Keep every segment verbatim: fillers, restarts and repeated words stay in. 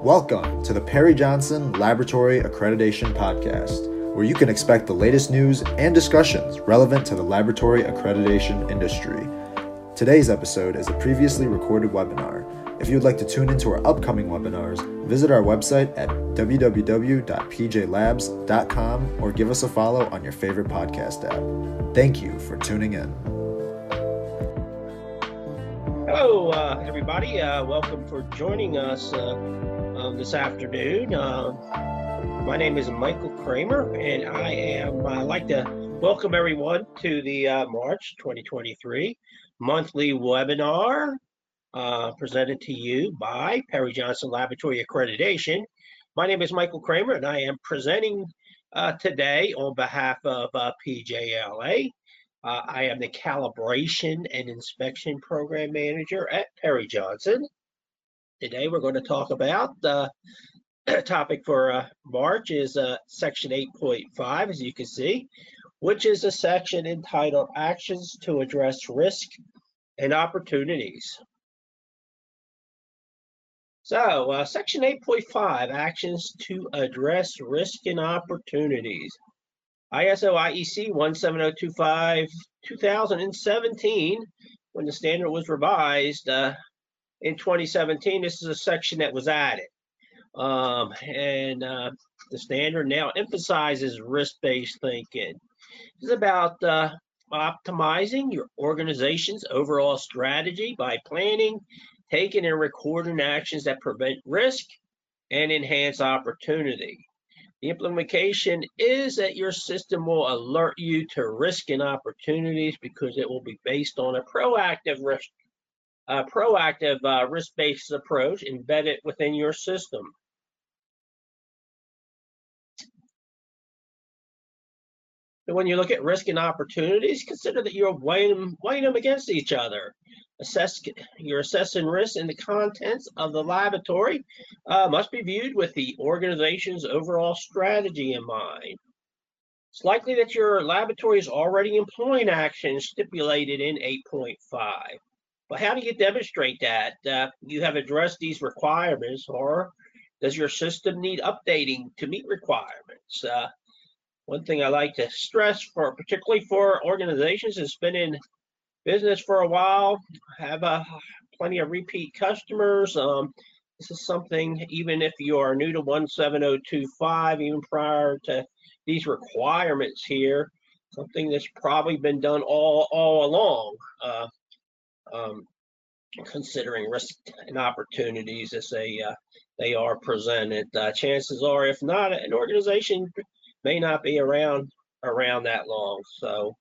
Welcome to the Perry Johnson Laboratory Accreditation Podcast, where you can expect the latest news and discussions relevant to the laboratory accreditation industry. Today's episode is a previously recorded webinar. If you would like to tune into our upcoming webinars, visit our website at w w w dot p j labs dot com or give us a follow on your favorite podcast app. Thank you for tuning in. Hello, uh, everybody. Uh, welcome for joining us uh, uh, this afternoon. Uh, my name is Michael Kramer, and I am. I'd like to welcome everyone to the uh, March twenty twenty-three monthly webinar uh, presented to you by Perry Johnson Laboratory Accreditation. My name is Michael Kramer, and I am presenting uh, today on behalf of uh, P J L A. Uh, I am the Calibration and Inspection Program Manager at Perry Johnson. Today we're going to talk about the uh, topic for uh, March is uh, section eight point five, as you can see, which is a section entitled Actions to Address Risk and Opportunities. So uh, section eight point five, Actions to Address Risk and Opportunities. I S O I E C one seven zero two five two thousand seventeen, when the standard was revised uh, in twenty seventeen, this is a section that was added. Um, and uh, the standard now emphasizes risk-based thinking. It's about uh, optimizing your organization's overall strategy by planning, taking and recording actions that prevent risk and enhance opportunity. The implication is that your system will alert you to risk and opportunities because it will be based on a proactive risk, uh, proactive uh, risk-based approach embedded within your system. So when you look at risk and opportunities, consider that you're weighing them, weighing them against each other. Assess, you're assessing risk, and the contents of the laboratory uh, must be viewed with the organization's overall strategy in mind. It's likely that your laboratory is already employing actions stipulated in eight point five. But how do you demonstrate that uh, you have addressed these requirements, or does your system need updating to meet requirements? Uh, one thing I like to stress, for particularly for organizations that's been in business for a while, have uh, plenty of repeat customers. Um, this is something, even if you are new to one seven zero two five, even prior to these requirements here, something that's probably been done all all along, uh, um, considering risk and opportunities as they uh, they are presented. Uh, chances are, if not, an organization may not be around around that long. So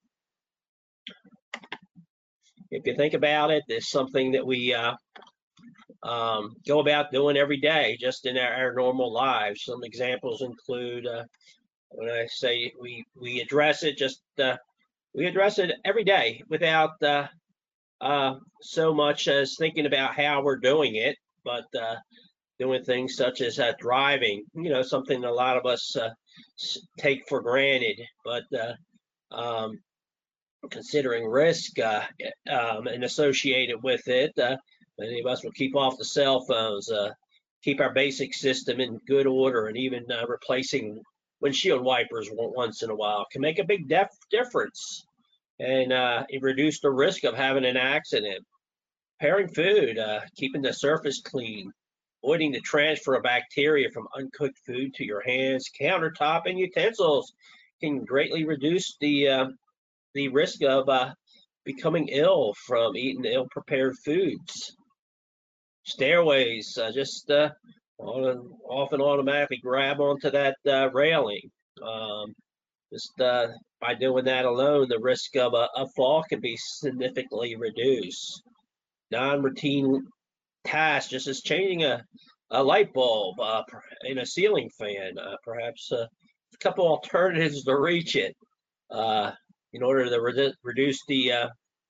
if you think about it, it's something that we uh, um, go about doing every day, just in our, our normal lives. Some examples include, uh, when I say we we address it, just uh, we address it every day without uh, uh, so much as thinking about how we're doing it, but uh, doing things such as uh, driving. You know, something a lot of us uh, take for granted, but uh, um, considering risk uh, um, and associated with it, uh, many of us will keep off the cell phones, uh, keep our basic system in good order, and even uh, replacing windshield wipers once in a while can make a big def difference and uh, it reduce the risk of having an accident. Preparing food, uh, keeping the surface clean, avoiding the transfer of bacteria from uncooked food to your hands, countertop, and utensils can greatly reduce the uh, the risk of uh, becoming ill from eating ill-prepared foods. Stairways, uh, just uh, often automatically grab onto that uh, railing. Um, just uh, by doing that alone, the risk of a, a fall can be significantly reduced. Non-routine tasks, just as changing a, a light bulb uh, in a ceiling fan, uh, perhaps uh, a couple alternatives to reach it. Uh, in order to re reduce the uh,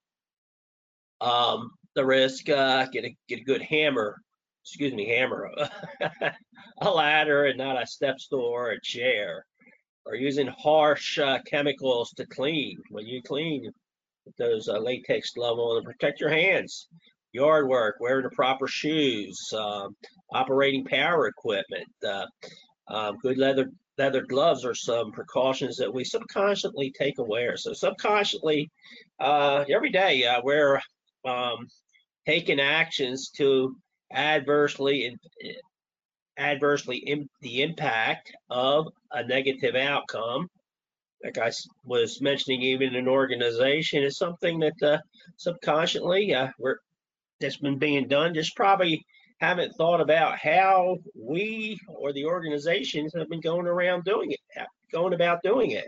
um, the risk, uh, get a get a good hammer, excuse me, hammer, a ladder and not a step stool or a chair, or using harsh uh, chemicals to clean. When you clean, with those uh, latex gloves on to protect your hands. yard work, wearing the proper shoes, um, operating power equipment, uh, um, good leather leather gloves are some precautions that we subconsciously take aware. So subconsciously, uh, every day uh, we're um, taking actions to adversely adversely in the impact of a negative outcome. Like I was mentioning, even in an organization, is something that uh, subconsciously uh, we're that's been being done. Just probably haven't thought about how we or the organizations have been going around doing it, going about doing it.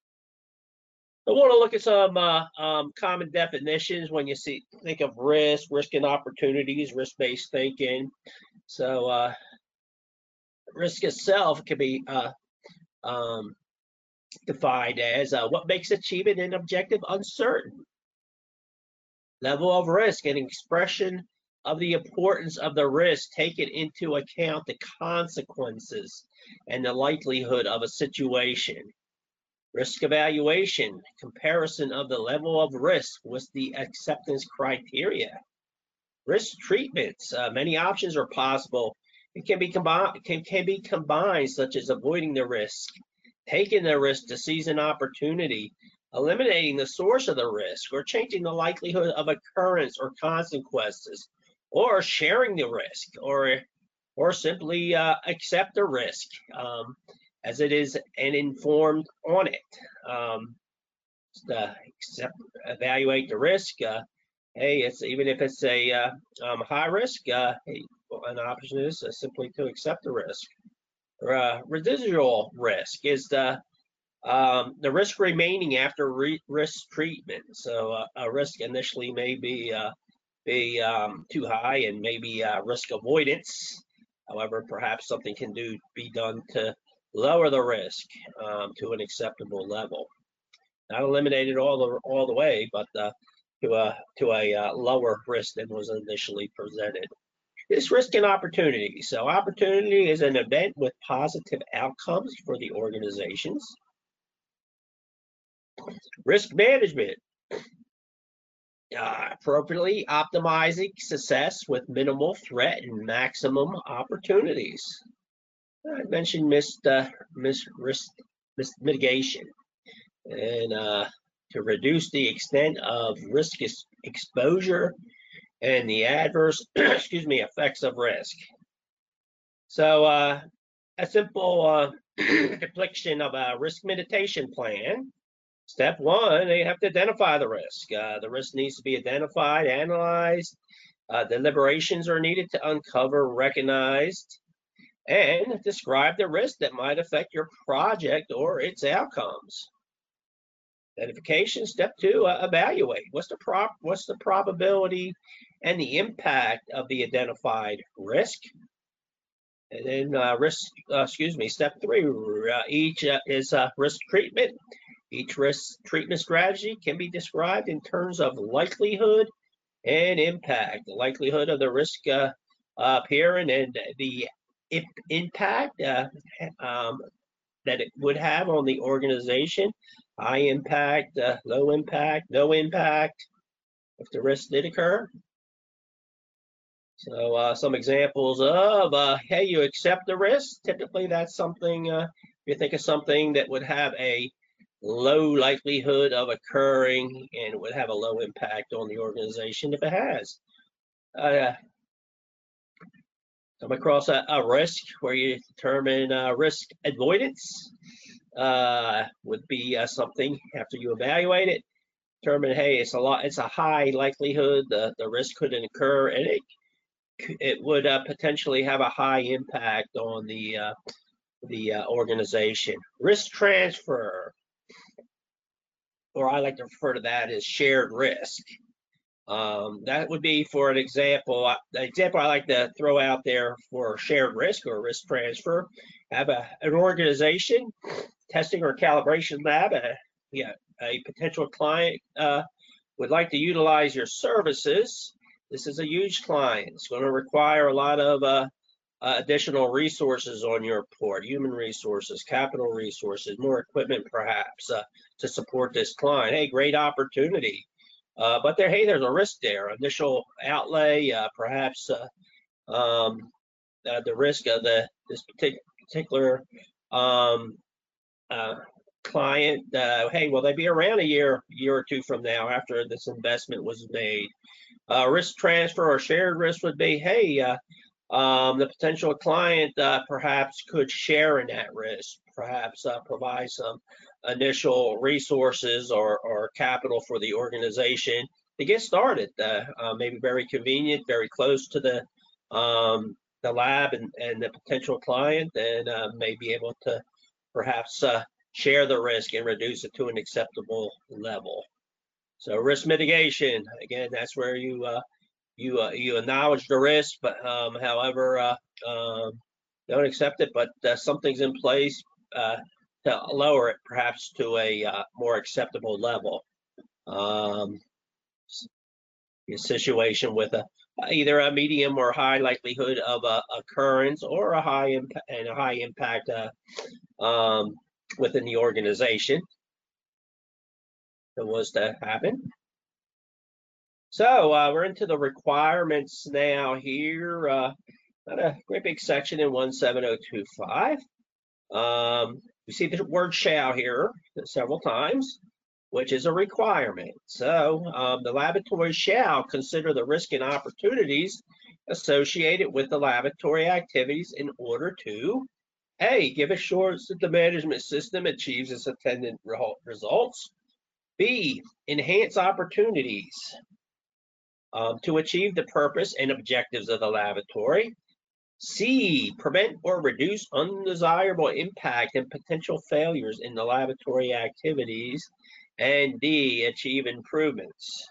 I want to look at some uh, um, common definitions when you see think of risk, risk and opportunities, risk-based thinking. So uh, risk itself can be uh, um, defined as uh, what makes achievement an objective uncertain. Level of risk, an expression of the importance of the risk taken into account the consequences and the likelihood of a situation. Risk evaluation, comparison of the level of risk with the acceptance criteria. Risk treatments, uh, many options are possible. It can be combined, can, can be combined, such as avoiding the risk, taking the risk to seize an opportunity, eliminating the source of the risk, or changing the likelihood of occurrence or consequences, or sharing the risk, or or simply uh, accept the risk um, as it is and informed on it. Um, uh, accept, evaluate the risk. Uh, hey, it's even if it's a uh, um, high risk, uh, hey, an option is uh, simply to accept the risk. Or, uh, residual risk is the um, the risk remaining after re risk treatment. So uh, a risk initially may be uh, be um, too high and maybe uh, risk avoidance. However, perhaps something can do be done to lower the risk um, to an acceptable level. Not eliminated all the all the way, but uh, to a to a uh, lower risk than was initially presented. This risk and opportunity. So opportunity is an event with positive outcomes for the organizations. Risk management. Uh, appropriately optimizing success with minimal threat and maximum opportunities. I mentioned missed, uh, missed risk missed mitigation and uh, to reduce the extent of risk exposure and the adverse, excuse me, effects of risk. So uh, a simple uh, depiction of a risk mitigation plan. Step one, they have to identify the risk. Uh, the risk needs to be identified, analyzed. Uh, deliberations are needed to uncover, recognized, and describe the risk that might affect your project or its outcomes. Identification. Step two, uh, evaluate. What's the prop? What's the probability and the impact of the identified risk? And then uh, risk. Uh, excuse me. Step three. Uh, each uh, is uh, risk treatment. Each risk treatment strategy can be described in terms of likelihood and impact. The likelihood of the risk uh, appearing and the impact uh, um, that it would have on the organization. High impact, uh, low impact, no impact, if the risk did occur. So uh, some examples of, uh, hey, you accept the risk. Typically that's something, uh, you think of something that would have a low likelihood of occurring and it would have a low impact on the organization if it has. Uh, come across a, a risk where you determine uh, risk avoidance uh, would be uh, something after you evaluate it, determine, hey, it's a lot, it's a high likelihood the, the risk could occur and it it would uh, potentially have a high impact on the uh, the uh, organization. Risk transfer, or I like to refer to that as shared risk. Um, that would be, for an example, the example I like to throw out there for shared risk or risk transfer, have a, an organization, testing or calibration lab, a, yeah, a potential client uh, would like to utilize your services. This is a huge client. It's going to require a lot of uh, uh, additional resources on your port, human resources, capital resources, more equipment perhaps uh, to support this client. Hey, great opportunity. Uh, but there, hey, there's a risk there. Initial outlay, uh, perhaps uh, um, uh, the risk of the this partic particular um, uh, client. Uh, hey, will they be around a year, year or two from now after this investment was made? Uh, risk transfer or shared risk would be, hey, uh, um, the potential client uh, perhaps could share in that risk, perhaps uh, provide some initial resources or, or capital for the organization to get started. Uh, uh, maybe very convenient, very close to the um, the lab and, and the potential client, and uh, may be able to perhaps uh, share the risk and reduce it to an acceptable level. So risk mitigation, again, that's where you uh, you uh, you acknowledge the risk, but um, however, uh, um, don't accept it, but uh, something's in place uh, to lower it perhaps to a uh, more acceptable level. Um, a situation with a either a medium or high likelihood of a occurrence or a high impact and a high impact uh, um, within the organization that was to happen. So uh, we're into the requirements now here. Uh, not a great big section in one seven zero two five. Um, we see the word shall here several times, which is a requirement. So um, the laboratory shall consider the risk and opportunities associated with the laboratory activities in order to A, give assurance that the management system achieves its intended results. B, enhance opportunities um, to achieve the purpose and objectives of the laboratory. C, prevent or reduce undesirable impact and potential failures in the laboratory activities. And D, achieve improvements.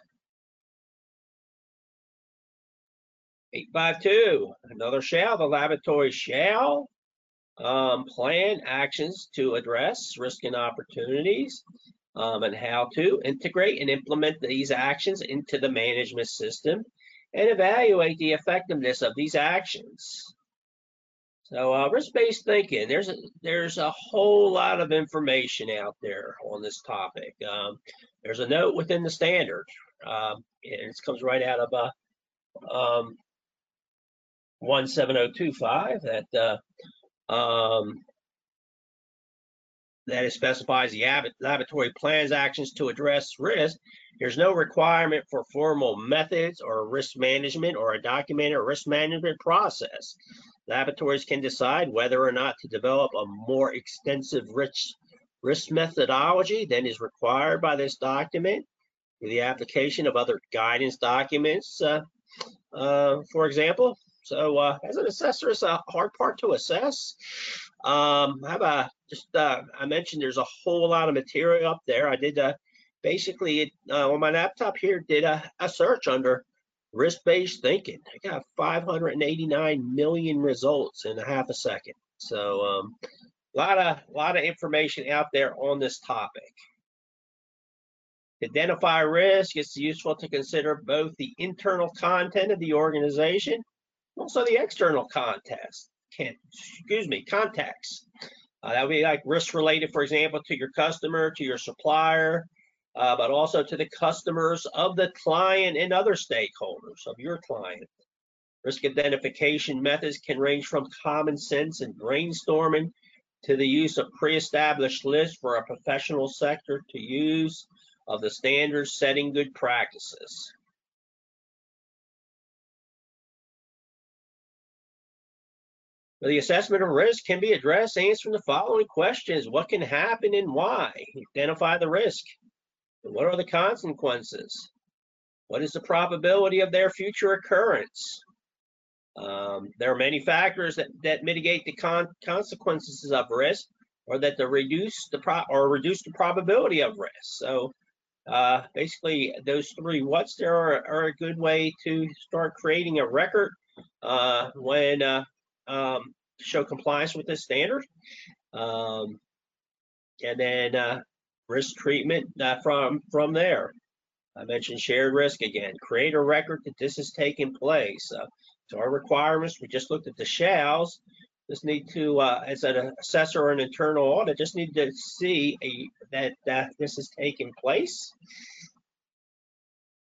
eight five two, another shall, the laboratory shall um, plan actions to address risk and opportunities um, and how to integrate and implement these actions into the management system and evaluate the effectiveness of these actions. So uh, risk-based thinking, there's a, there's a whole lot of information out there on this topic. Um, there's a note within the standard. Um, and it comes right out of uh, um, one seven zero two five that uh, um, that it specifies the laboratory plans actions to address risk. There's no requirement for formal methods or risk management or a documented risk management process. Laboratories can decide whether or not to develop a more extensive risk, risk methodology than is required by this document with the application of other guidance documents, uh, uh, for example. So uh, as an assessor, it's a hard part to assess. Um, how about just, uh, I mentioned there's a whole lot of material up there. I did uh, basically uh, on my laptop here, did a, a search under risk-based thinking. I got five hundred eighty-nine million results in a half a second. So um, a lot of, lot of information out there on this topic. To identify risk, it's useful to consider both the internal content of the organization, also the external context. Can't, excuse me, context. Uh, that would be like risk related, for example, to your customer, to your supplier, uh, but also to the customers of the client and other stakeholders of your client. Risk identification methods can range from common sense and brainstorming to the use of pre-established lists for a professional sector to use of the standards setting good practices. The assessment of risk can be addressed answering the following questions. What can happen and why? Identify the risk. What are the consequences? What is the probability of their future occurrence? Um, there are many factors that, that mitigate the con consequences of risk or that the reduce the pro or reduce the probability of risk. So uh, basically those three what's there are, are a good way to start creating a record uh, when uh, um, show compliance with this standard. Um, and then uh, risk treatment uh, from, from there. I mentioned shared risk again. Create a record that this is taking place. Uh, so our requirements, we just looked at the shalls. Just need to, uh, as an assessor or an internal audit, just need to see a, that, that this is taking place.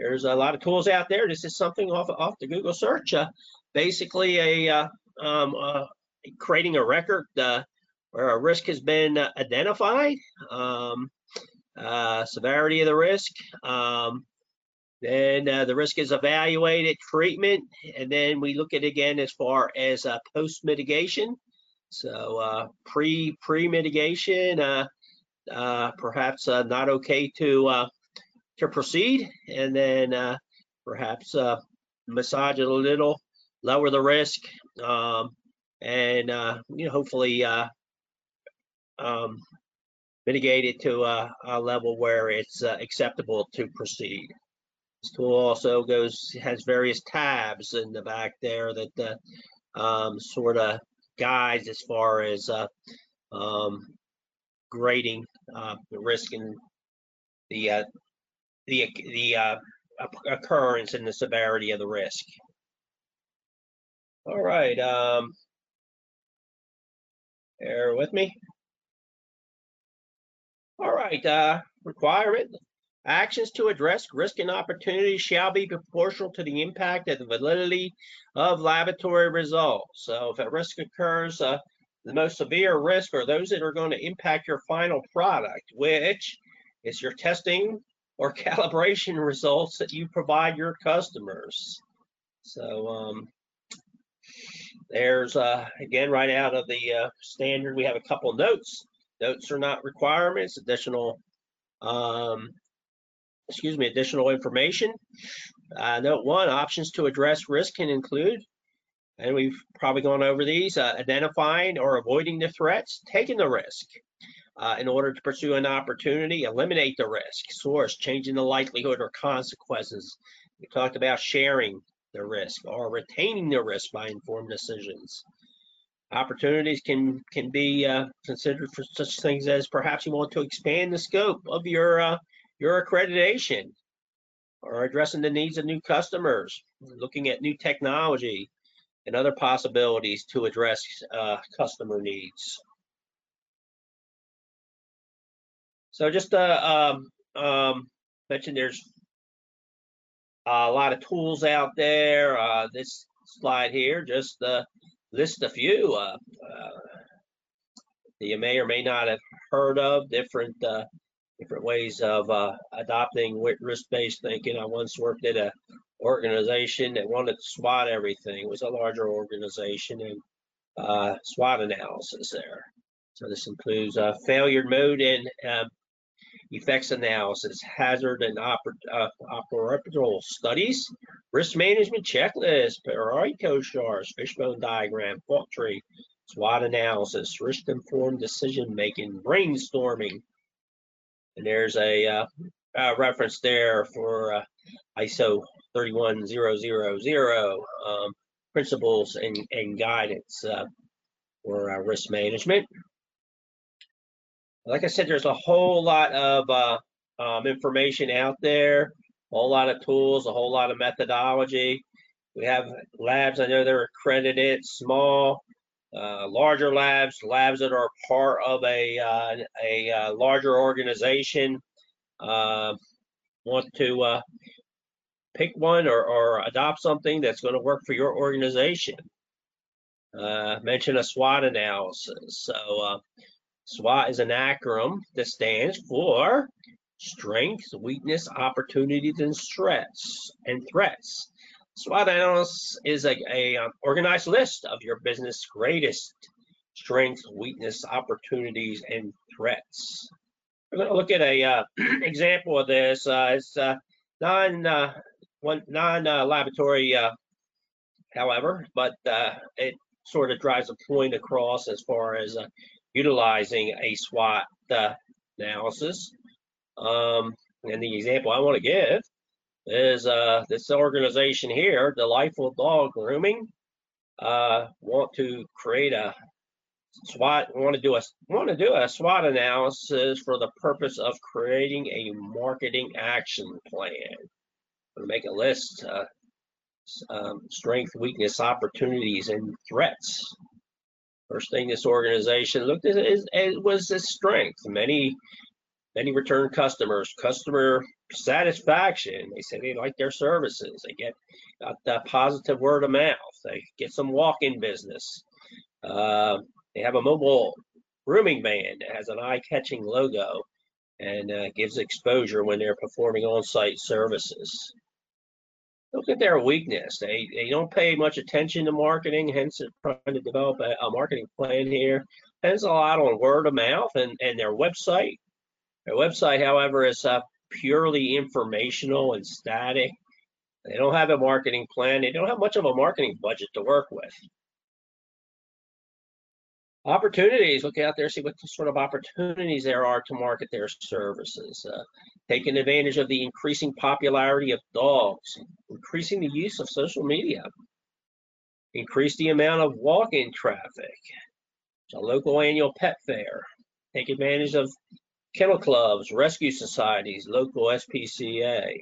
there's a lot of tools out there. This is something off off the Google search. Uh, basically, a uh, um, uh, creating a record uh, where a risk has been uh, identified, um, uh, severity of the risk, um, then uh, the risk is evaluated, treatment, and then we look at it again as far as uh, post mitigation. So uh, pre pre mitigation, uh, uh, perhaps uh, not okay to uh, to proceed, and then uh, perhaps uh, massage it a little, lower the risk, um, and uh, you know, hopefully uh, um, mitigate it to a, a level where it's uh, acceptable to proceed. This tool also goes has various tabs in the back there that uh, um, sort of guides as far as uh, um, grading uh, the risk and the uh, the the uh, occurrence and the severity of the risk. All right, um, bear with me. All right, uh, requirement. Actions to address risk and opportunity shall be proportional to the impact and the validity of laboratory results. So if a risk occurs, uh, the most severe risk are those that are going to impact your final product, which is your testing or calibration results that you provide your customers. So um, there's, uh, again, right out of the uh, standard, we have a couple notes. Notes are not requirements, additional um, excuse me, additional information. Uh, note one, options to address risk can include, and we've probably gone over these, uh, identifying or avoiding the threats, taking the risk uh, in order to pursue an opportunity, eliminate the risk, source, changing the likelihood or consequences. We talked about sharing the risk or retaining the risk by informed decisions. Opportunities can, can be uh, considered for such things as perhaps you want to expand the scope of your uh, your accreditation, or addressing the needs of new customers, looking at new technology and other possibilities to address uh, customer needs. So just uh, um, um, mention there's a lot of tools out there. Uh, this slide here just uh, lists a few uh, uh, that you may or may not have heard of, different uh, different ways of uh, adopting risk-based thinking. I once worked at an organization that wanted to SWOT everything. It was a larger organization, and uh, SWOT analysis there. So this includes uh, failure mode and uh, effects analysis, hazard and oper uh, operational studies, risk management checklist, Pareto charts, fishbone diagram, fault tree, SWOT analysis, risk-informed decision-making, brainstorming. And there's a uh, uh, reference there for uh, I S O thirty-one thousand um, principles and, and guidance uh, for uh, risk management. Like I said, there's a whole lot of uh, um, information out there, a whole lot of tools, a whole lot of methodology. We have labs, I know they're accredited, small, Uh, larger labs, labs that are part of a uh, a uh, larger organization, uh, want to uh, pick one or, or adopt something that's going to work for your organization. Uh, mention a SWOT analysis. So uh, SWOT is an acronym that stands for strengths, weakness, opportunities, and threats. And threats. SWOT analysis is a, a um, organized list of your business' greatest strengths, weakness, opportunities, and threats. We're going to look at a uh, example of this. Uh, it's uh, non uh, one non uh, laboratory, uh, however, but uh, it sort of drives a point across as far as uh, utilizing a SWOT uh, analysis. Um, and the example I want to give is uh, this organization here, Delightful Dog Grooming, uh, want to create a SWOT, want to do a want to do a SWOT analysis for the purpose of creating a marketing action plan. I'm going to make a list, uh, um, strength, weakness, opportunities, and threats. First thing this organization looked at is, is was its strength. Many many return customers, customer satisfaction. They say they like their services. They get got that positive word of mouth. They get some walk-in business. Uh, they have a mobile grooming van that has an eye-catching logo and uh, gives exposure when they're performing on-site services. Look at their weakness. They they don't pay much attention to marketing, hence they're trying to develop a, a marketing plan here. Depends a lot on word of mouth and, and their website. Their website, however, is uh, purely informational and static. They don't have a marketing plan. They don't have much of a marketing budget to work with. Opportunities, look out there, see what sort of opportunities there are to market their services. Uh, taking advantage of the increasing popularity of dogs, increasing the use of social media, increase the amount of walk-in traffic, a local annual pet fair, take advantage of kennel clubs, rescue societies, local S P C A.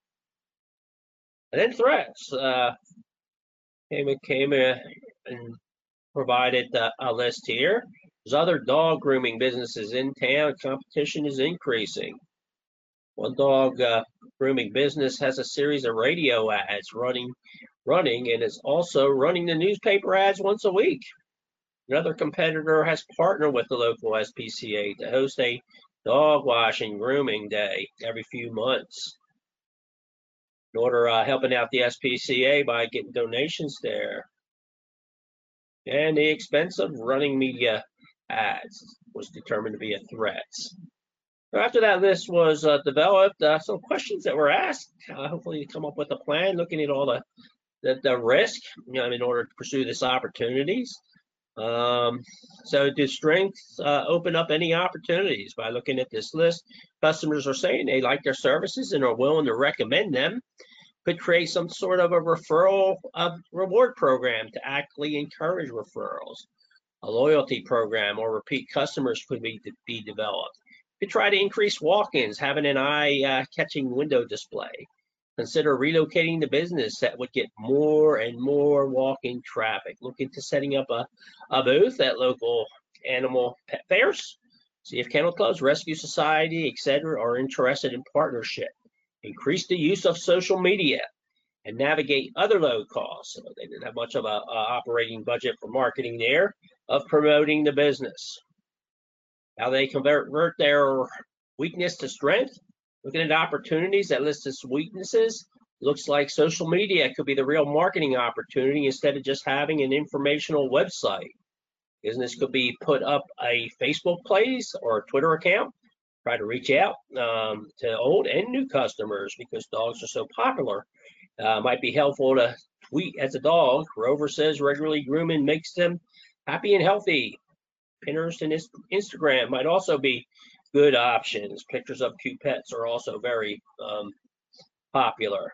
And then threats. Uh, came, came uh, and provided uh, a list here. There's other dog grooming businesses in town. Competition is increasing. One dog uh, grooming business has a series of radio ads running, running, and is also running the newspaper ads once a week. Another competitor has partnered with the local S P C A to host a dog washing grooming day every few months. In order uh, helping out the S P C A by getting donations there. And the expense of running media ads was determined to be a threat. So after that list was uh, developed, uh, some questions that were asked, uh, hopefully to come up with a plan, looking at all the, the, the risk, you know, in order to pursue these opportunities. Um, so do strengths uh, open up any opportunities? By looking at this list, customers are saying they like their services and are willing to recommend them. Could create some sort of a referral uh, reward program to actively encourage referrals. A loyalty program or repeat customers could be, be developed. Could try to increase walk-ins, having an eye-catching uh, window display. Consider relocating the business that would get more and more walk-in traffic. Look into setting up a, a booth at local animal pet fairs. See if kennel clubs, rescue society, et cetera are interested in partnership. Increase the use of social media and navigate other low costs. So they didn't have much of a, a operating budget for marketing there, of promoting the business. How they convert their weakness to strength. Looking at opportunities that list as weaknesses, looks like social media could be the real marketing opportunity instead of just having an informational website. Business could be put up a Facebook page or a Twitter account. Try to reach out um, to old and new customers because dogs are so popular. Uh, might be helpful to tweet as a dog. Rover says regularly grooming makes them happy and healthy. Pinterest and Instagram might also be good options. Pictures of cute pets are also very um, popular.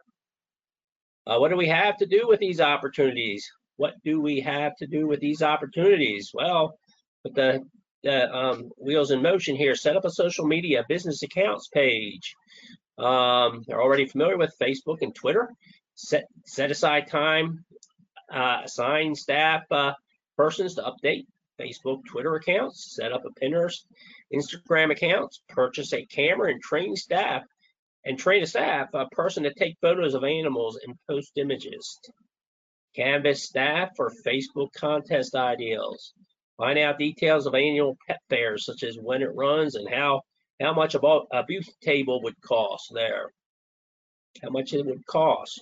Uh, what do we have to do with these opportunities? What do we have to do with these opportunities? Well, with the The um, wheels in motion here, set up a social media business accounts page. Um, they're already familiar with Facebook and Twitter. Set set aside time, uh, assign staff uh, persons to update Facebook, Twitter accounts. Set up a Pinterest, Instagram accounts. Purchase a camera and train staff and train a staff a person to take photos of animals and post images. Canvas staff for Facebook contest ideals. Find out details of annual pet fairs, such as when it runs and how, how much a booth table would cost there, how much it would cost.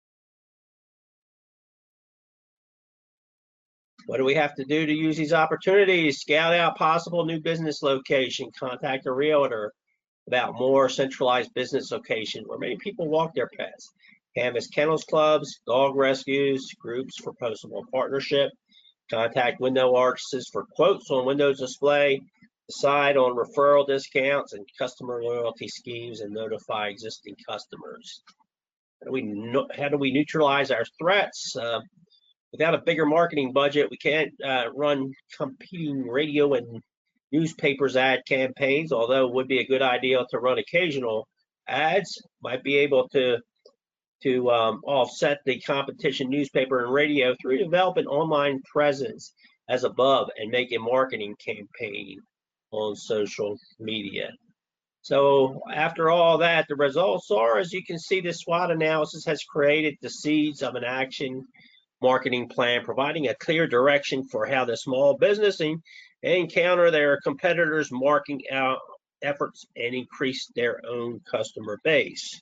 What do we have to do to use these opportunities? Scout out possible new business location, contact a realtor about more centralized business location where many people walk their pets. Canvas kennels clubs, dog rescues, groups for possible partnership. Contact window artists for quotes on windows display, decide on referral discounts and customer loyalty schemes, and notify existing customers. How do we, how do we neutralize our threats? Uh, without a bigger marketing budget, we can't uh, run competing radio and newspapers ad campaigns, although it would be a good idea to run occasional ads. Might be able to to um, offset the competition newspaper and radio through develop an online presence as above and make a marketing campaign on social media. So after all that, the results are, as you can see, this SWOT analysis has created the seeds of an action marketing plan, providing a clear direction for how the small business and encounter their competitors' marketing out efforts and increase their own customer base.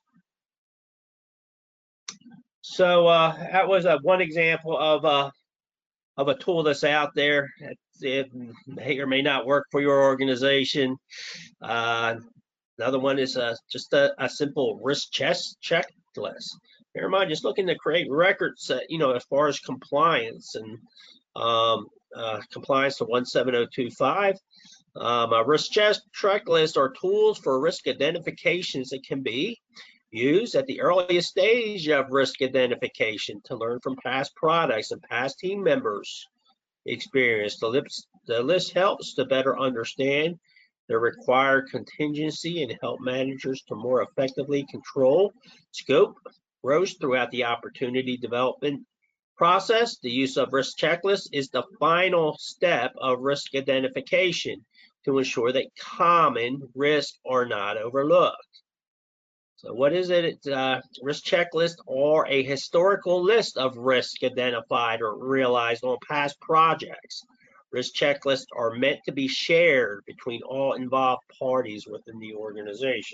So uh, that was a, one example of a, of a tool that's out there. It may or may not work for your organization. Uh, another one is uh, just a, a simple risk checklist. Bear in mind, just looking to create records, uh, you know, as far as compliance and um, uh, compliance to one seven zero two five. Um, a risk checklist are tools for risk identifications that can be used at the earliest stage of risk identification to learn from past products and past team members' experience. The list, the list helps to better understand the required contingency and help managers to more effectively control scope growth throughout the opportunity development process. The use of risk checklists is the final step of risk identification to ensure that common risks are not overlooked. So what is it? Uh, risk checklist are a historical list of risks identified or realized on past projects. Risk checklists are meant to be shared between all involved parties within the organization.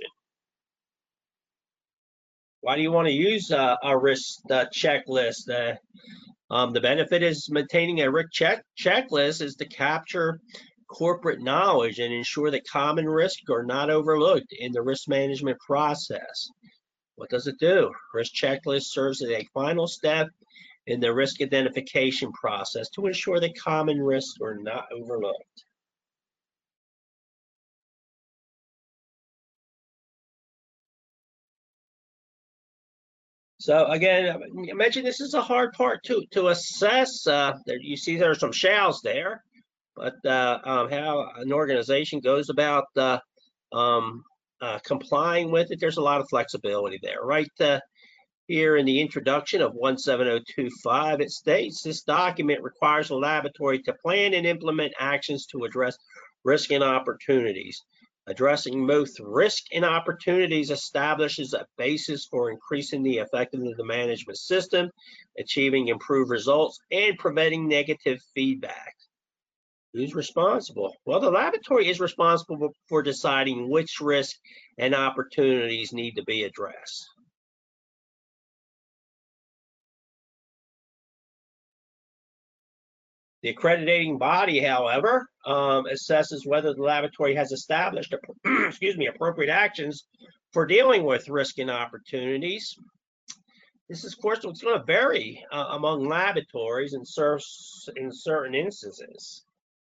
Why do you want to use uh, a risk uh, checklist? Uh, um, the benefit is maintaining a risk check checklist is to capture corporate knowledge and ensure that common risks are not overlooked in the risk management process. What does it do? Risk checklist serves as a final step in the risk identification process to ensure that common risks are not overlooked. So again, I mentioned this is a hard part to, to assess. Uh, there, you see there are some shalls there, but uh, um, how an organization goes about uh, um, uh, complying with it, there's a lot of flexibility there. Right uh, here in the introduction of one seven zero two five, it states this document requires a laboratory to plan and implement actions to address risk and opportunities. Addressing both risk and opportunities establishes a basis for increasing the effectiveness of the management system, achieving improved results, and preventing negative feedback. Who's responsible? Well, the laboratory is responsible for deciding which risks and opportunities need to be addressed. The accrediting body, however, um, assesses whether the laboratory has established, excuse me, appropriate actions for dealing with risk and opportunities. This is, of course, what's going to vary uh, among laboratories in, in certain instances.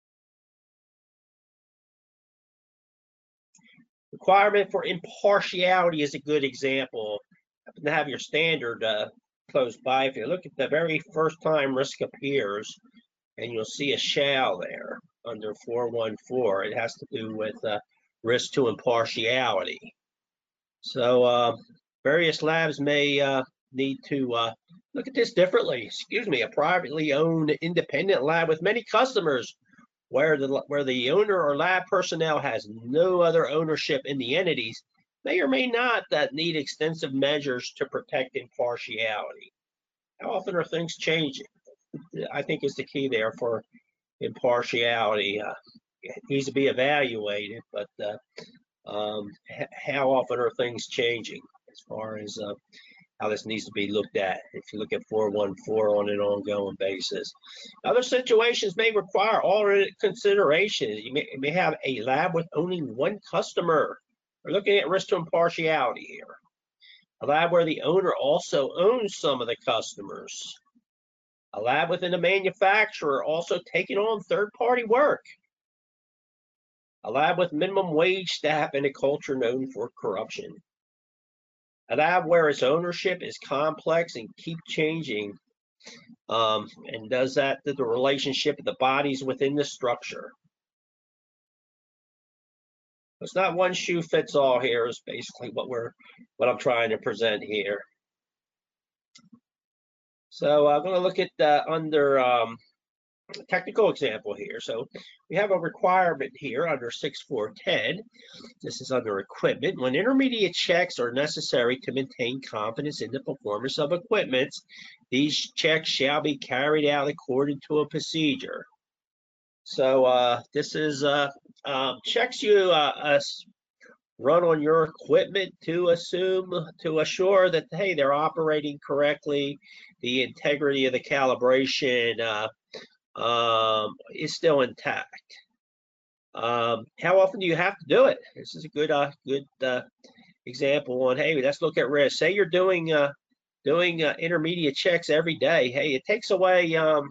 Requirement for impartiality is a good example. Happen to have your standard uh, close by. If you look at the very first time risk appears, and you'll see a shall there under four one four. It has to do with uh, risk to impartiality. So uh, various labs may uh, need to uh, look at this differently. Excuse me, a privately owned independent lab with many customers where the, where the owner or lab personnel has no other ownership in the entities may or may not that need extensive measures to protect impartiality. How often are things changing? I think is the key there for impartiality. Uh, it needs to be evaluated, but uh, um, how often are things changing as far as uh, how this needs to be looked at if you look at four one four on an ongoing basis. Other situations may require alternate considerations. You may, you may have a lab with only one customer. We're looking at risk to impartiality here. A lab where the owner also owns some of the customers. A lab within a manufacturer also taking on third-party work. A lab with minimum wage staff and a culture known for corruption. A lab where its ownership is complex and keep changing, um, and does that to the relationship of the bodies within the structure. It's not one shoe fits all here is basically what we're what I'm trying to present here. So I'm going to look at uh, under um, technical example here. So we have a requirement here under six four ten. This is under equipment. When intermediate checks are necessary to maintain confidence in the performance of equipment, these checks shall be carried out according to a procedure. So uh, this is uh, um, checks you uh, run on your equipment to assume, to assure that, hey, they're operating correctly, the integrity of the calibration uh, um, is still intact. Um, how often do you have to do it? This is a good, uh, good uh, example on, hey, let's look at risk. Say you're doing uh, doing uh, intermediate checks every day. Hey, it takes away um,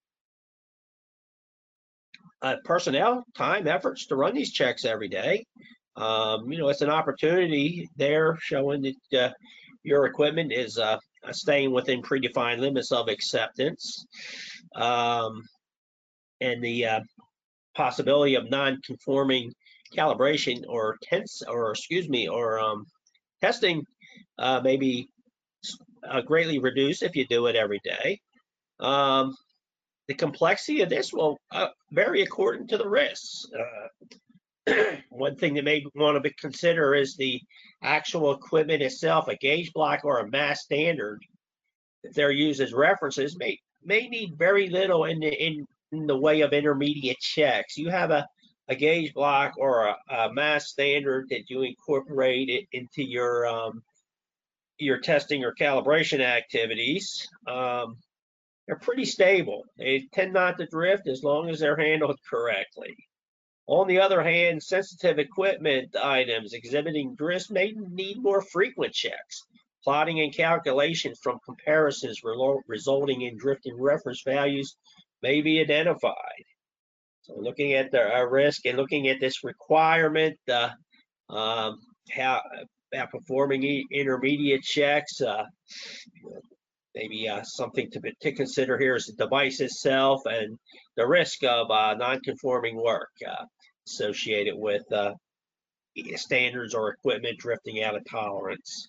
uh, personnel, time, efforts to run these checks every day. Um, you know, it's an opportunity there showing that uh, your equipment is uh, staying within predefined limits of acceptance, um, and the uh, possibility of non-conforming calibration or tense, or excuse me, or um, testing uh, may be uh, greatly reduced if you do it every day. Um, the complexity of this will uh, vary according to the risks. Uh, One thing that may want to consider is the actual equipment itself. A gauge block or a mass standard, if they're used as references, may may need very little in the in, in the way of intermediate checks. You have a, a gauge block or a, a mass standard that you incorporate it into your um, your testing or calibration activities. Um, they're pretty stable. They tend not to drift as long as they're handled correctly. On the other hand, sensitive equipment items exhibiting drift may need more frequent checks. Plotting and calculations from comparisons resulting in drifting reference values may be identified. So looking at the uh, risk and looking at this requirement, uh, um, how, how performing intermediate checks, uh, maybe uh, something to, to consider here is the device itself and the risk of uh, non-conforming work uh, associated with uh, standards or equipment drifting out of tolerance.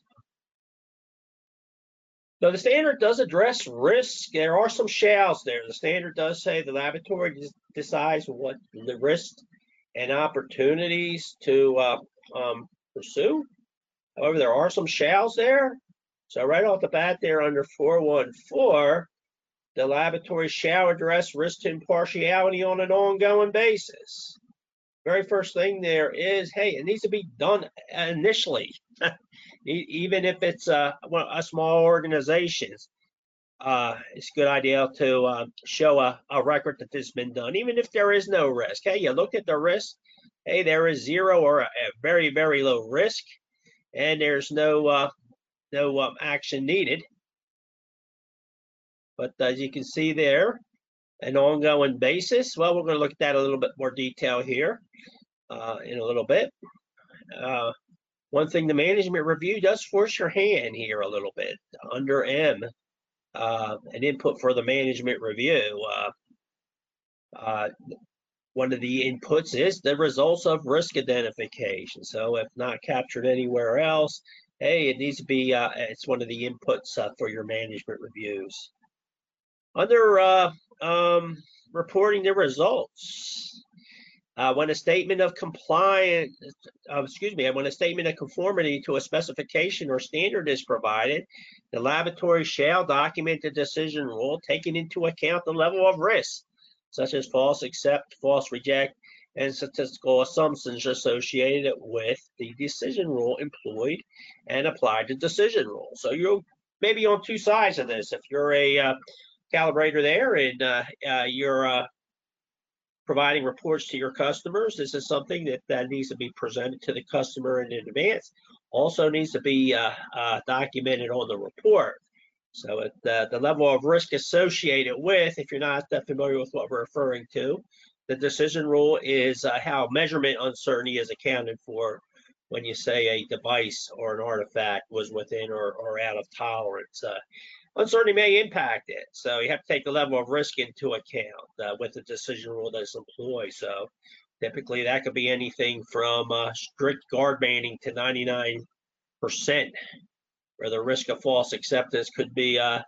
So the standard does address risk. There are some shalls there. The standard does say the laboratory decides what the risks and opportunities to uh, um, pursue. However, there are some shalls there. So right off the bat there under four one four, the laboratory shall address risk to impartiality on an ongoing basis. Very first thing there is, hey, it needs to be done initially, even if it's a, a small organization. Uh, it's a good idea to uh, show a, a record that this has been done, even if there is no risk. Hey, you look at the risk. Hey, there is zero or a, a very, very low risk, and there's no uh, no um, action needed. But as you can see there, an ongoing basis. Well, we're going to look at that a little bit more detail here uh, in a little bit. Uh, one thing, the management review does force your hand here a little bit. Under M, uh, an input for the management review. Uh, uh, one of the inputs is the results of risk identification. So if not captured anywhere else, hey, it needs to be, uh, it's one of the inputs uh, for your management reviews. Under uh, um, reporting the results, uh, when a statement of compliance, uh, excuse me, when a statement of conformity to a specification or standard is provided, the laboratory shall document the decision rule, taking into account the level of risk, such as false accept, false reject, and statistical assumptions associated with the decision rule employed and applied to decision rule. So you're maybe on two sides of this. If you're a uh, calibrator there and uh, uh, you're uh, providing reports to your customers, this is something that, that needs to be presented to the customer in advance. Also needs to be uh, uh, documented on the report. So at the, the level of risk associated with, if you're not familiar with what we're referring to, the decision rule is uh, how measurement uncertainty is accounted for when you say a device or an artifact was within or, or out of tolerance. Uh, uncertainty may impact it, so you have to take the level of risk into account uh, with the decision rule that's employed. So typically that could be anything from uh, strict guard banding to ninety-nine percent, where the risk of false acceptance could be uh,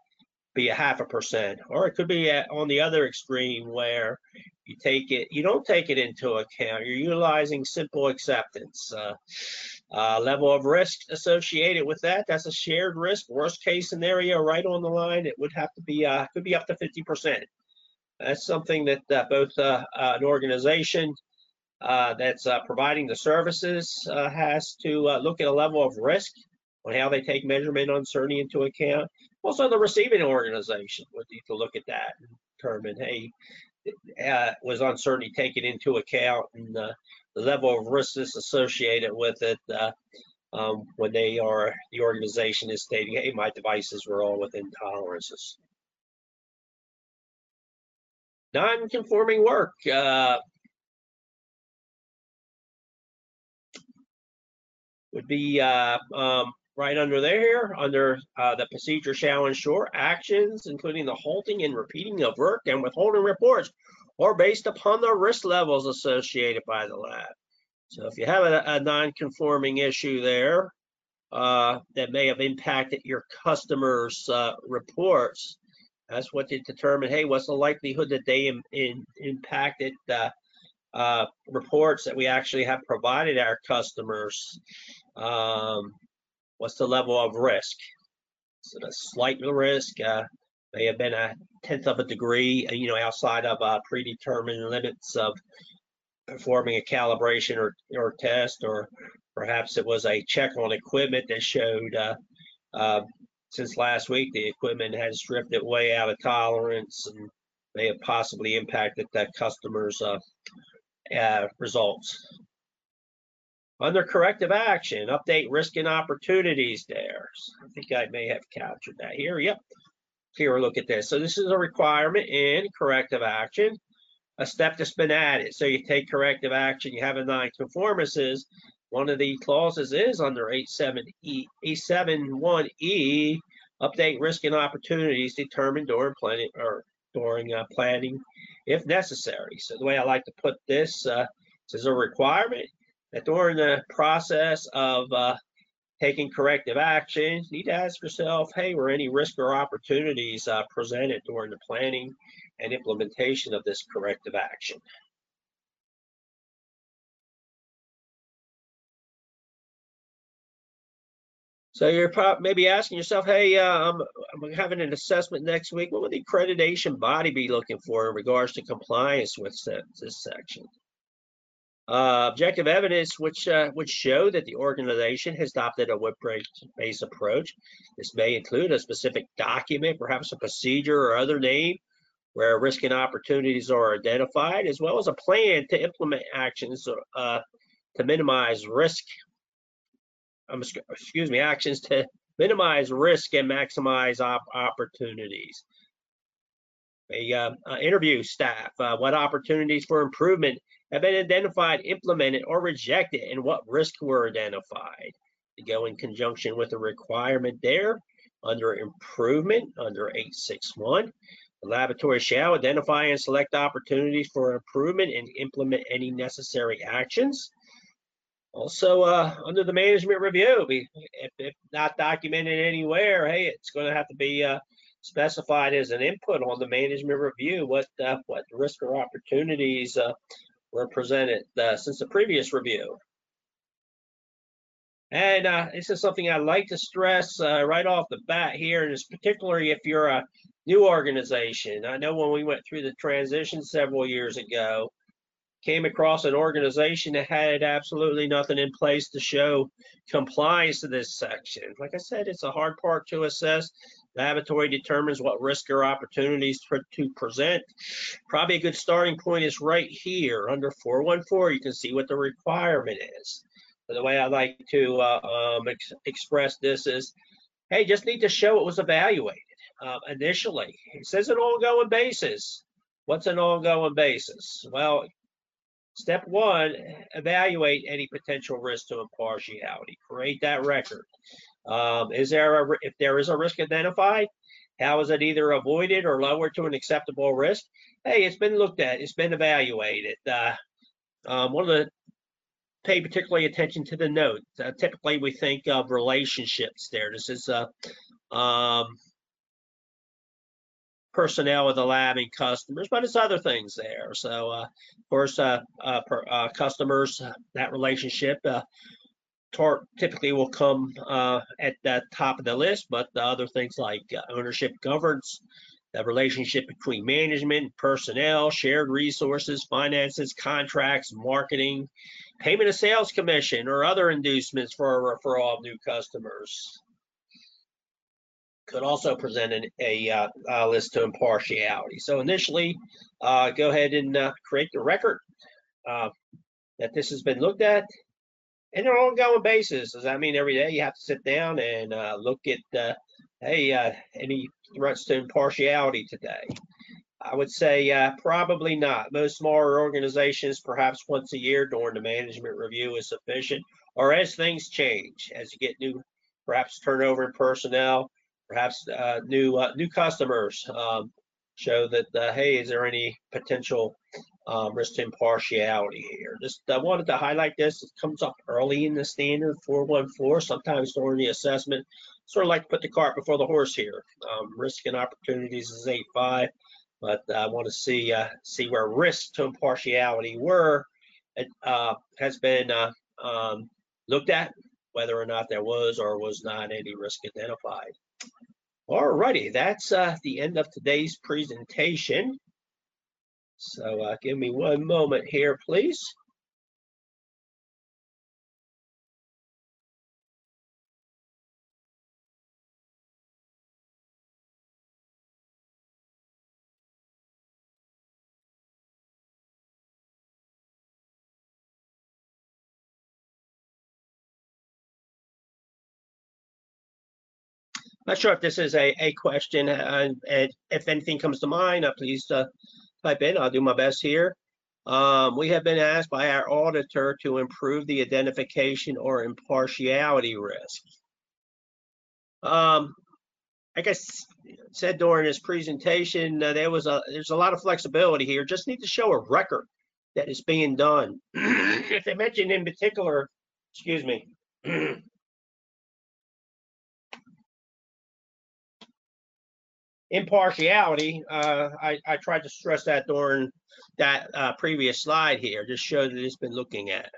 be a half a percent, or it could be at, on the other extreme where you take it, you don't take it into account. You're utilizing simple acceptance. Uh, uh, level of risk associated with that, that's a shared risk. Worst case scenario, right on the line, it would have to be, uh, could be up to fifty percent. That's something that uh, both uh, uh, an organization uh, that's uh, providing the services uh, has to uh, look at a level of risk on how they take measurement uncertainty into account. Also, the receiving organization would need to look at that and determine, hey, uh, was uncertainty taken into account, and uh, the level of risk that's associated with it uh, um, when they are, the organization is stating, hey, my devices were all within tolerances. Non-conforming work. Uh, would be uh, um, right under there here, under uh, the procedure shall ensure actions, including the halting and repeating of work and withholding reports, or based upon the risk levels associated by the lab. So if you have a, a non-conforming issue there uh, that may have impacted your customers' uh, reports, that's what you determine, hey, what's the likelihood that they in, in, impacted uh, uh, reports that we actually have provided our customers. Um, what's the level of risk? So the slight risk uh, may have been a tenth of a degree, you know, outside of uh, predetermined limits of performing a calibration or, or test, or perhaps it was a check on equipment that showed uh, uh, since last week the equipment has drifted way out of tolerance and may have possibly impacted that customer's uh, uh, results. Under corrective action, update risk and opportunities there. So I think I may have captured that here. Yep. Here, look at this. So this is a requirement in corrective action, a step that's been added. So you take corrective action, you have a non-conformances. One of the clauses is under eight seven one E, update risk and opportunities determined during planning or during uh, planning if necessary. So the way I like to put this, uh, this is a requirement that during the process of uh, taking corrective action, you need to ask yourself, hey, were any risks or opportunities uh, presented during the planning and implementation of this corrective action? So you're probably maybe asking yourself, hey, uh, I'm, I'm having an assessment next week. What would the accreditation body be looking for in regards to compliance with this section? Uh, objective evidence which uh, would show that the organization has adopted a web-based approach. This may include a specific document, perhaps a procedure or other name where risk and opportunities are identified, as well as a plan to implement actions uh, to minimize risk. Um, excuse me, actions to minimize risk and maximize op opportunities. A uh, uh, interview staff, uh, what opportunities for improvement have been identified, implemented, or rejected, and what risks were identified. To go in conjunction with the requirement there under improvement, under eight six one, the laboratory shall identify and select opportunities for improvement and implement any necessary actions. Also, uh, under the management review, if, if not documented anywhere, hey, it's going to have to be uh, specified as an input on the management review what uh, what risk or opportunities uh, were presented uh, since the previous review. And uh, this is something I like to stress uh, right off the bat here, and it's particularly if you're a new organization. I know when we went through the transition several years ago, came across an organization that had absolutely nothing in place to show compliance to this section. Like I said, it's a hard part to assess. Laboratory determines what risk or opportunities to present. Probably a good starting point is right here under four one four. You can see what the requirement is. So the way I like to uh, um, ex express this is, hey, just need to show it was evaluated uh, initially. It says an ongoing basis. What's an ongoing basis? Well, step one, evaluate any potential risk to impartiality. Create that record. Um, is there a, if there is a risk identified, how is it either avoided or lowered to an acceptable risk? Hey, it's been looked at. It's been evaluated. Uh, um, one of the pay particularly attention to the note. Uh, typically, we think of relationships there. This is a um, personnel of the lab and customers, but it's other things there. So, uh, of course, uh, uh, per, uh, customers, uh, that relationship uh, typically will come uh, at the top of the list, but the other things like uh, ownership, governance, the relationship between management, personnel, shared resources, finances, contracts, marketing, payment of sales commission, or other inducements for a referral of new customers. Could also present an, a, uh, a list to impartiality. So initially, uh, go ahead and uh, create the record uh, that this has been looked at. And on an ongoing basis. Does that mean every day you have to sit down and uh, look at, uh, hey, uh, any threats to impartiality today? I would say uh, probably not. Most smaller organizations, perhaps once a year during the management review is sufficient, or as things change, as you get new, perhaps turnover in personnel, perhaps uh, new uh, new customers um, show that, uh, hey, is there any potential um, risk to impartiality here? Just I uh, wanted to highlight this. It comes up early in the standard four one four, sometimes during the assessment. Sort of like to put the cart before the horse here. Um, risk and opportunities is eight five. But I want to see uh, see where risks to impartiality were. It uh, has been uh, um, looked at, whether or not there was or was not any risk identified. All righty, that's uh, the end of today's presentation. So uh, give me one moment here, please. Not sure if this is a, a question, uh, and if anything comes to mind, uh, please uh, type in. I'll do my best here. Um, we have been asked by our auditor to improve the identification or impartiality risk. Um, like I said during this presentation, uh, there was a there's a lot of flexibility here. Just need to show a record that is being done. If they mention in particular, excuse me, impartiality, uh, I, I tried to stress that during that uh, previous slide here, just show that it's been looking at.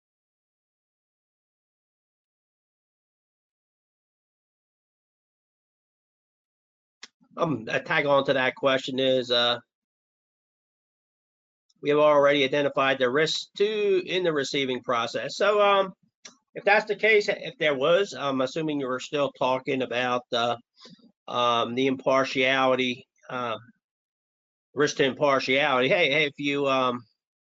Um, a tag on to that question is, uh, we have already identified the risks to in the receiving process. So um, if that's the case, if there was, I'm assuming you were still talking about uh, um, the impartiality, uh, risk to impartiality. Hey, hey, if you, um,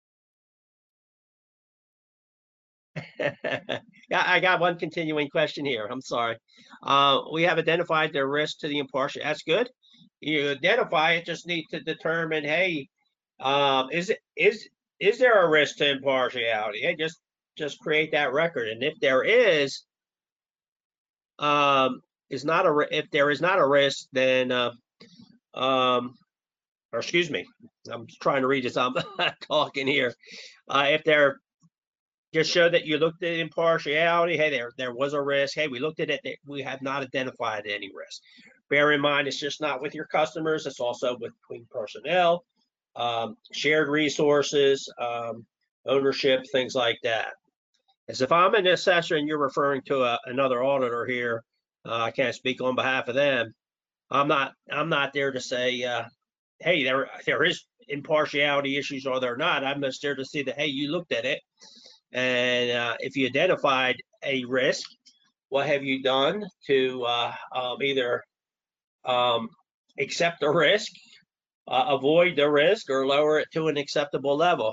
yeah, I got one continuing question here. I'm sorry. Uh, we have identified the risk to the impartial. That's good. You identify it. Just need to determine. Hey, um, is it is is there a risk to impartiality? Hey, just just create that record, and if there is, um, is not a if there is not a risk, then uh, um, or excuse me, I'm trying to read as I'm talking here. Uh, if there just show that you looked at impartiality. Hey, there there was a risk. Hey, we looked at it. We have not identified any risk. Bear in mind, it's just not with your customers. It's also between personnel, um, shared resources, um, ownership, things like that. As if I'm an assessor and you're referring to a, another auditor here, uh, I can't speak on behalf of them. I'm not. I'm not there to say, uh, hey, there there is impartiality issues or there not. I'm just there to see that, hey, you looked at it. And uh, if you identified a risk, what have you done to uh, um, either um, accept the risk, uh, avoid the risk, or lower it to an acceptable level?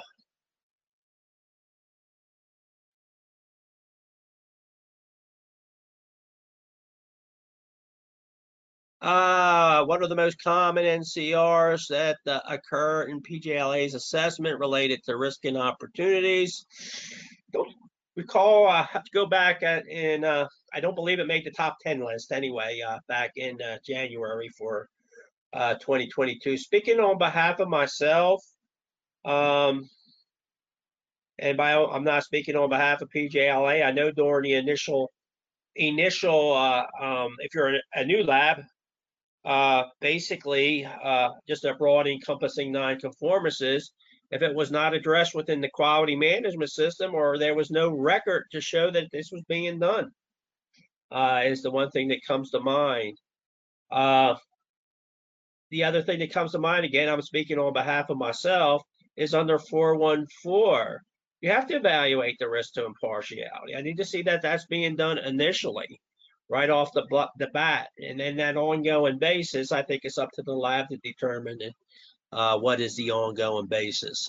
Uh, what are the most common N C Rs that uh, occur in P J L A's assessment related to risk and opportunities? Don't recall, I have to go back at, in, uh, I don't believe it made the top ten list anyway, uh, back in uh, January for uh, twenty twenty-two. Speaking on behalf of myself, um, and by I'm not speaking on behalf of P J L A. I know during the initial initial, uh, um, if you're a new lab, uh, basically uh, just a broad encompassing nonconformances if it was not addressed within the quality management system or there was no record to show that this was being done, uh, is the one thing that comes to mind. Uh, the other thing that comes to mind, again, I'm speaking on behalf of myself, is under four one four. You have to evaluate the risk to impartiality. I need to see that that's being done initially, right off the, the bat. And then that ongoing basis, I think it's up to the lab to determine uh, what is the ongoing basis.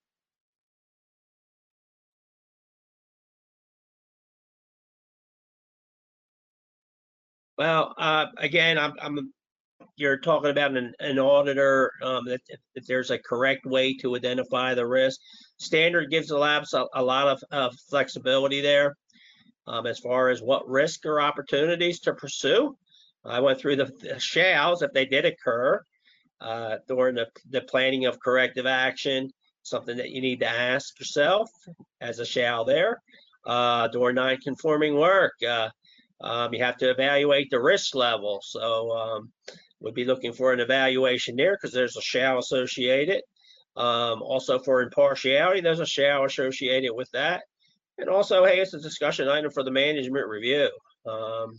Well, uh, again, I'm, I'm you're talking about an, an auditor, um, that if there's a correct way to identify the risk. Standard gives the labs a, a lot of uh, flexibility there um, as far as what risk or opportunities to pursue. I went through the, the shalls if they did occur uh, during the, the planning of corrective action, something that you need to ask yourself as a shall there. Uh, during non-conforming work, uh, um, you have to evaluate the risk level. So um, we'd be looking for an evaluation there because there's a shall associated. Um, also for impartiality, there's a shall associated with that. And also, hey, it's a discussion item for the management review. Um,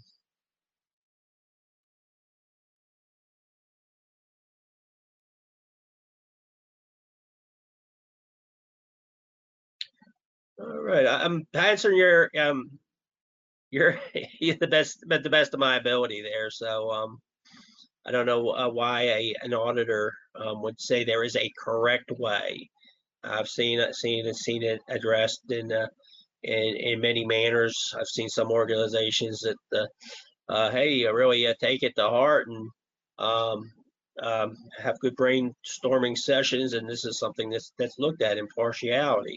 all right, I'm answering your um, you're the best, but the best of my ability there. So um, I don't know uh, why a, an auditor um, would say there is a correct way. I've seen it, seen it, seen it addressed in uh, in in many manners. I've seen some organizations that, uh, uh, hey, you really uh, take it to heart and um, um, have good brainstorming sessions, and this is something that's that's looked at, impartiality.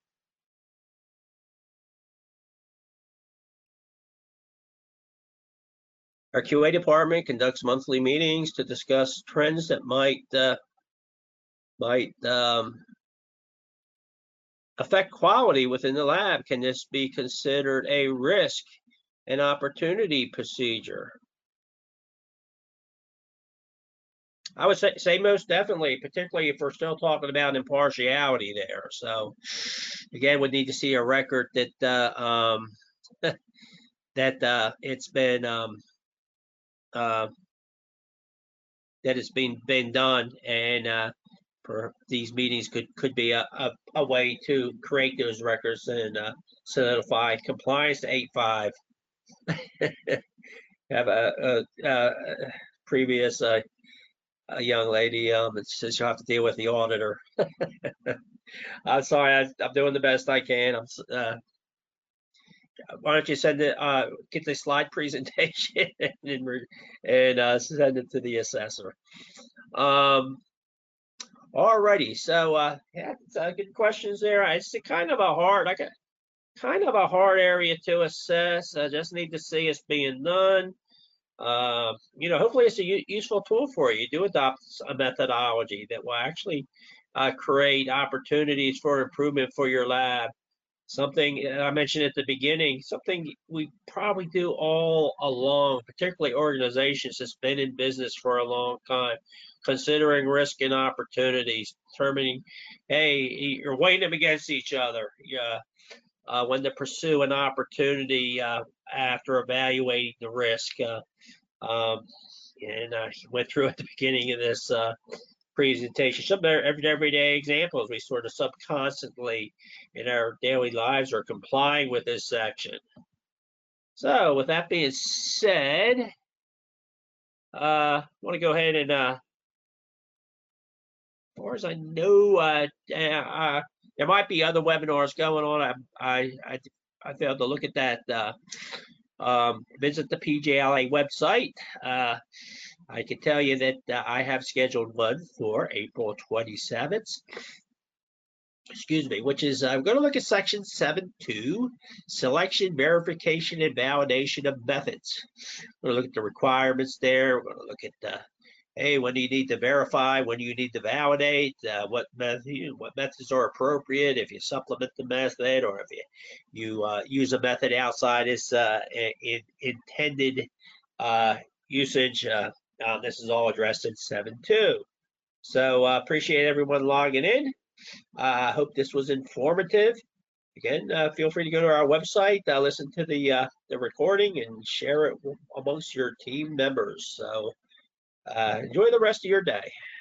Our Q A department conducts monthly meetings to discuss trends that might uh, might um, affect quality within the lab. Can this be considered a risk and opportunity procedure? I would say, say most definitely, particularly if we're still talking about impartiality there. So again, we need to see a record that uh, um, that uh, it's been um, uh, that it's been been done, and uh, for these meetings could could be a, a, a way to create those records and uh, solidify compliance to eight five. Have a, a, a previous uh, a young lady um, that says you'll have to deal with the auditor. I'm sorry, I, I'm doing the best I can. I'm, uh, why don't you send it, uh, get the slide presentation and, and uh, send it to the assessor. Um, alrighty, so uh, yeah, uh, good questions there. It's kind of a hard, I got kind of a hard area to assess. I just need to see it's being done. Uh, you know, hopefully it's a useful tool for you. Do adopt a methodology that will actually uh, create opportunities for improvement for your lab. Something I mentioned at the beginning, something we probably do all along, particularly organizations that's been in business for a long time, considering risk and opportunities, determining, hey, you're weighing them against each other. Yeah. Uh, when to pursue an opportunity uh, after evaluating the risk. Uh, um, and I uh, went through at the beginning of this uh, presentation some every, everyday examples we sort of subconsciously in our daily lives are complying with this section. So with that being said, uh, I want to go ahead and, uh, as far as I know, uh, uh, there might be other webinars going on. I I I, I failed to look at that. Uh, um, visit the P J L A website. Uh, I can tell you that uh, I have scheduled one for April twenty-seventh. Excuse me, which is, I'm going to look at section seven two, selection, verification, and validation of methods. We're going to look at the requirements there. We're going to look at, uh, hey, when do you need to verify? When do you need to validate? Uh, what method, what methods are appropriate? If you supplement the method, or if you you uh, use a method outside its uh, in, intended uh, usage. Uh, Uh, this is all addressed in seven two. So uh, appreciate everyone logging in. I uh, hope this was informative. Again, uh, feel free to go to our website, uh, listen to the uh, the recording, and share it amongst your team members. So uh, enjoy the rest of your day.